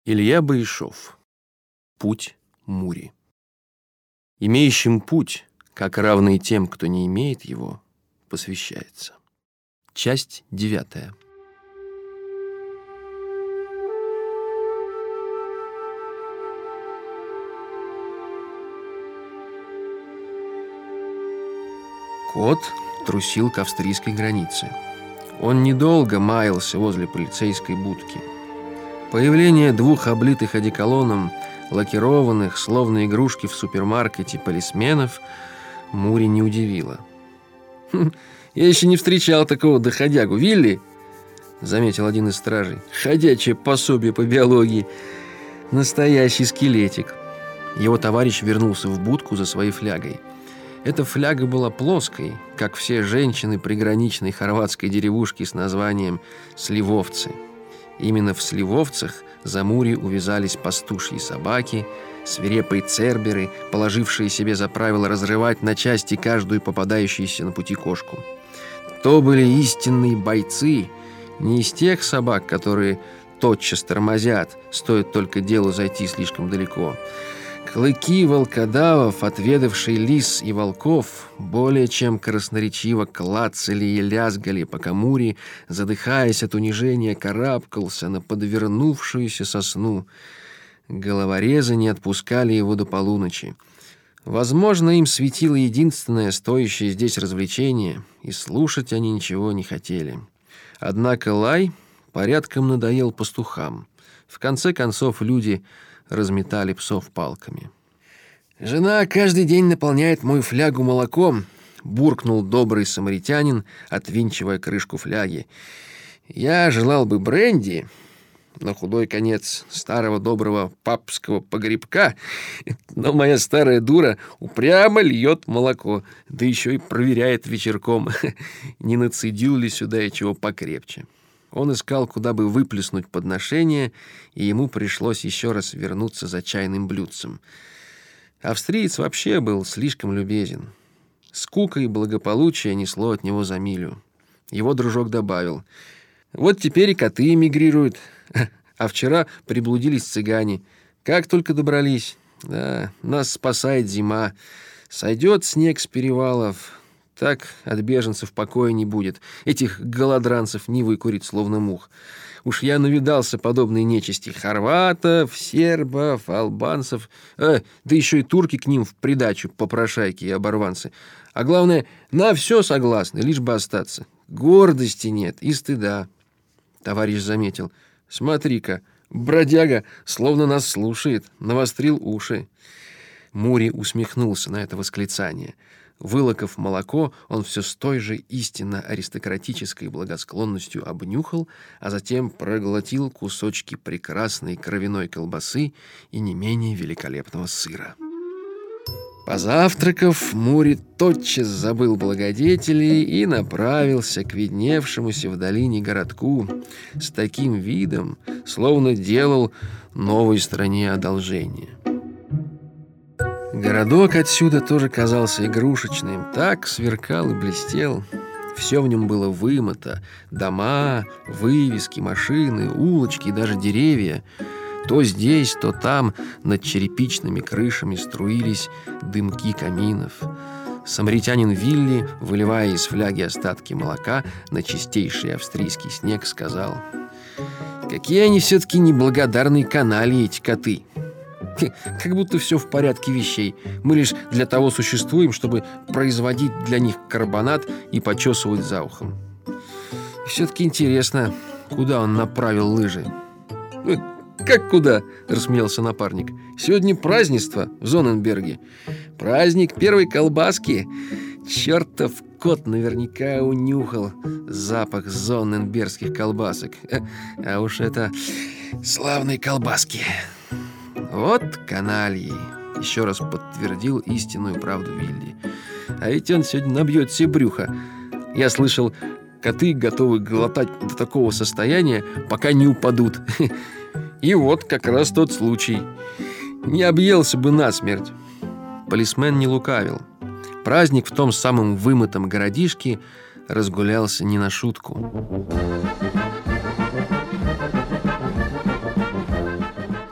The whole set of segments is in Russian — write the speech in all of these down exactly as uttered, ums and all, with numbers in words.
Илья Баишов. Путь Мури. Имеющим путь, как равный тем, кто не имеет его, посвящается. Часть девятая. Кот трусил к австрийской границе. Он недолго маялся возле полицейской будки. Появление двух облитых одеколоном, лакированных, словно игрушки в супермаркете, полисменов Мури не удивило. «Хм, я еще не встречал такого доходягу, Вилли!» — заметил один из стражей. «Ходячее пособие по биологии. Настоящий скелетик». Его товарищ вернулся в будку за своей флягой. Эта фляга была плоской, как все женщины приграничной хорватской деревушки с названием Сливовцы. Именно в Сливовцах за Мури увязались пастушьи собаки, свирепые церберы, положившие себе за правило разрывать на части каждую попадающуюся на пути кошку. То были истинные бойцы, не из тех собак, которые тотчас тормозят, стоит только делу зайти слишком далеко. Клыки волкодавов, отведавшие лис и волков, более чем красноречиво клацали и лязгали, пока Мури, задыхаясь от унижения, карабкался на подвернувшуюся сосну. Головорезы не отпускали его до полуночи. Возможно, им светило единственное стоящее здесь развлечение, и слушать они ничего не хотели. Однако лай порядком надоел пастухам. В конце концов, люди разметали псов палками. «Жена каждый день наполняет мою флягу молоком», — буркнул добрый самаритянин, отвинчивая крышку фляги. «Я желал бы бренди, на худой конец старого доброго папского погребка, но моя старая дура упрямо льет молоко, да еще и проверяет вечерком, не нацедил ли сюда и чего покрепче». Он искал, куда бы выплеснуть подношение, и ему пришлось еще раз вернуться за чайным блюдцем. Австриец вообще был слишком любезен. Скука и благополучие несло от него за милю. Его дружок добавил: «Вот теперь и коты эмигрируют, а вчера приблудились цыгане. Как только добрались. Да, нас спасает зима. Сойдет снег с перевалов, так от беженцев покоя не будет. Этих голодранцев не выкурить, словно мух. Уж я навидался подобной нечисти. Хорватов, сербов, албанцев, э, да еще и турки к ним в придачу, попрошайки и оборванцы. А главное, на все согласны, лишь бы остаться. Гордости нет и стыда». Товарищ заметил: «Смотри-ка, бродяга словно нас слушает, навострил уши». Мури усмехнулся на это восклицание. Вылокав молоко, он все с той же истинно аристократической благосклонностью обнюхал, а затем проглотил кусочки прекрасной кровяной колбасы и не менее великолепного сыра. Позавтракав, Мури тотчас забыл благодетелей и направился к видневшемуся в долине городку с таким видом, словно делал новой стране одолжение. Городок отсюда тоже казался игрушечным, так сверкал и блестел. Все в нем было вымыто: дома, вывески, машины, улочки и даже деревья. То здесь, то там над черепичными крышами струились дымки каминов. Самаритянин Вилли, выливая из фляги остатки молока на чистейший австрийский снег, сказал: «Какие они все-таки неблагодарные канальи, эти коты! Как будто все в порядке вещей. Мы лишь для того существуем, чтобы производить для них карбонат и почесывать за ухом. Все-таки интересно, куда он направил лыжи». «Как куда?» — рассмеялся напарник. «Сегодня празднество в Зонненберге. Праздник первой колбаски. Чертов кот наверняка унюхал запах зонненбергских колбасок. А уж это славные колбаски». «Вот канальи», — еще раз подтвердил истинную правду Вилли. «А ведь он сегодня набьет себе брюхо. Я слышал, коты готовы глотать до такого состояния, пока не упадут. И вот как раз тот случай. Не объелся бы насмерть». Полисмен не лукавил. Праздник в том самом вымытом городишке разгулялся не на шутку.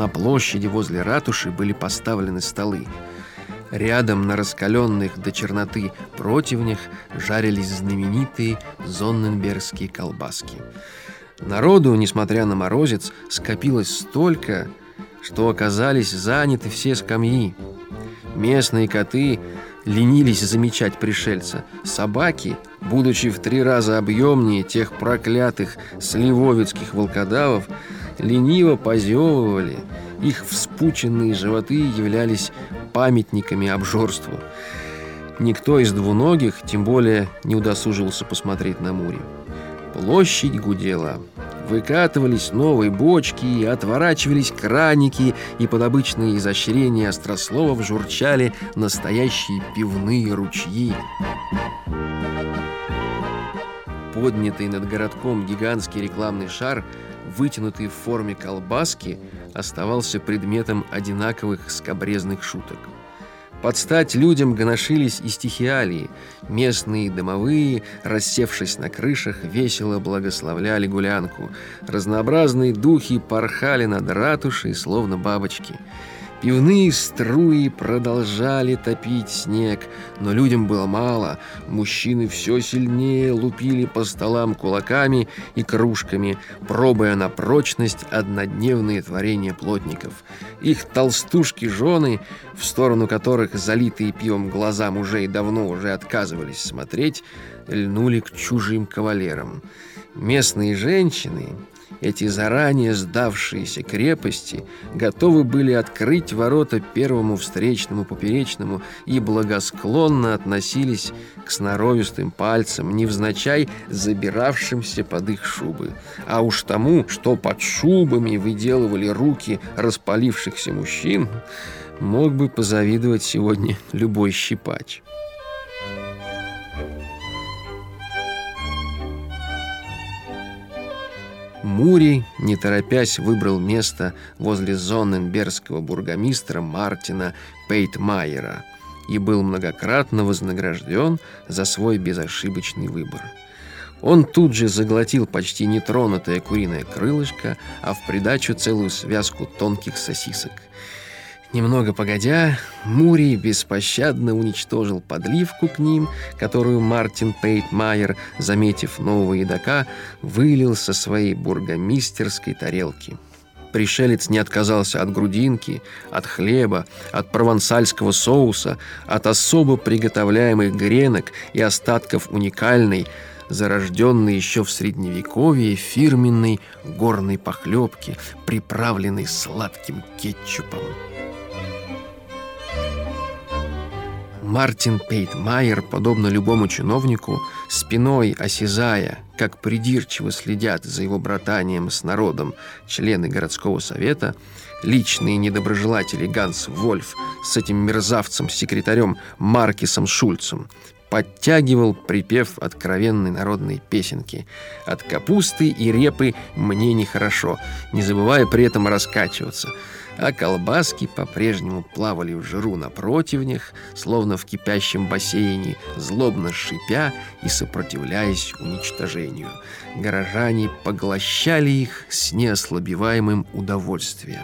На площади возле ратуши были поставлены столы. Рядом на раскаленных до черноты противнях жарились знаменитые зонненбергские колбаски. Народу, несмотря на морозец, скопилось столько, что оказались заняты все скамьи. Местные коты ленились замечать пришельца. Собаки, будучи в три раза объемнее тех проклятых сливовицких волкодавов, лениво позевывали. Их вспученные животы являлись памятниками обжорству. Никто из двуногих, тем более, не удосужился посмотреть на Мури. Площадь гудела. Выкатывались новые бочки, отворачивались краники, и под обычные изощрения острословов журчали настоящие пивные ручьи. Поднятый над городком гигантский рекламный шар, вытянутый в форме колбаски, оставался предметом одинаковых скабрезных шуток. Под стать людям гоношились и стихиалии. Местные домовые, рассевшись на крышах, весело благословляли гулянку. Разнообразные духи порхали над ратушей, словно бабочки. Пивные струи продолжали топить снег, но людям было мало. Мужчины все сильнее лупили по столам кулаками и кружками, пробуя на прочность однодневные творения плотников. Их толстушки-жены, в сторону которых залитые пивом глаза мужей давно уже отказывались смотреть, льнули к чужим кавалерам. Местные женщины, эти заранее сдавшиеся крепости, готовы были открыть ворота первому встречному поперечному и благосклонно относились к сноровистым пальцам, невзначай забиравшимся под их шубы. А уж тому, что под шубами выделывали руки распалившихся мужчин, мог бы позавидовать сегодня любой щипач. Мури, не торопясь, выбрал место возле зонненбергского бургомистра Мартина Пейтмайера и был многократно вознагражден за свой безошибочный выбор. Он тут же заглотил почти нетронутое куриное крылышко, а в придачу целую связку тонких сосисок. Немного погодя, Мури беспощадно уничтожил подливку к ним, которую Мартин Пейтмайер, заметив нового едока, вылил со своей бургомистерской тарелки. Пришелец не отказался от грудинки, от хлеба, от провансальского соуса, от особо приготовляемых гренок и остатков уникальной, зарожденной еще в Средневековье фирменной горной похлебки, приправленной сладким кетчупом. Мартин Пейтмайер, подобно любому чиновнику, спиной осязая, как придирчиво следят за его братанием с народом члены городского совета, личные недоброжелатели Ганс Вольф с этим мерзавцем-секретарем Маркисом Шульцем, подтягивал припев откровенной народной песенки «От капусты и репы мне нехорошо», не забывая при этом раскачиваться. А колбаски по-прежнему плавали в жиру на противнях, словно в кипящем бассейне, злобно шипя и сопротивляясь уничтожению. Горожане поглощали их с неослабеваемым удовольствием.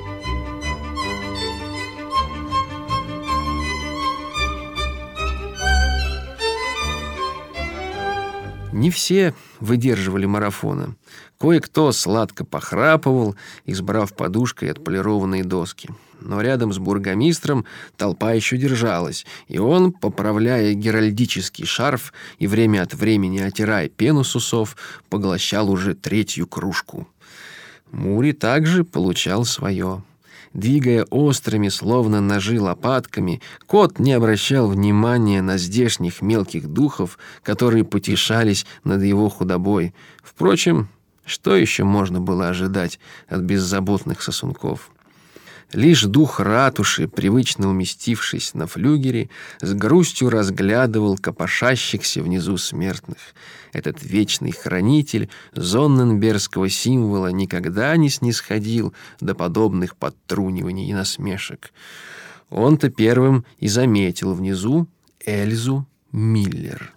Не все выдерживали марафона. Кое-кто сладко похрапывал, избрав подушкой отполированные доски. Но рядом с бургомистром толпа еще держалась, и он, поправляя геральдический шарф и время от времени отирая пену с усов, поглощал уже третью кружку. Мури также получал свое. Двигая острыми, словно ножи, лопатками, кот не обращал внимания на здешних мелких духов, которые потешались над его худобой. Впрочем, что еще можно было ожидать от беззаботных сосунков? Лишь дух ратуши, привычно уместившись на флюгере, с грустью разглядывал копошащихся внизу смертных. Этот вечный хранитель зонненбергского символа никогда не снисходил до подобных подтруниваний и насмешек. Он-то первым и заметил внизу Эльзу Миллер.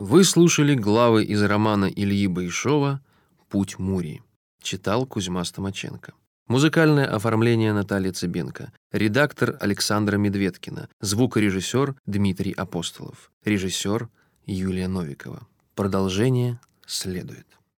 Вы слушали главы из романа Ильи Байшова «Путь Мурии». Читал Кузьма Стомаченко. Музыкальное оформление Наталья Цыбенко. Редактор Александра Медведкина. Звукорежиссер Дмитрий Апостолов. Режиссер Юлия Новикова. Продолжение следует.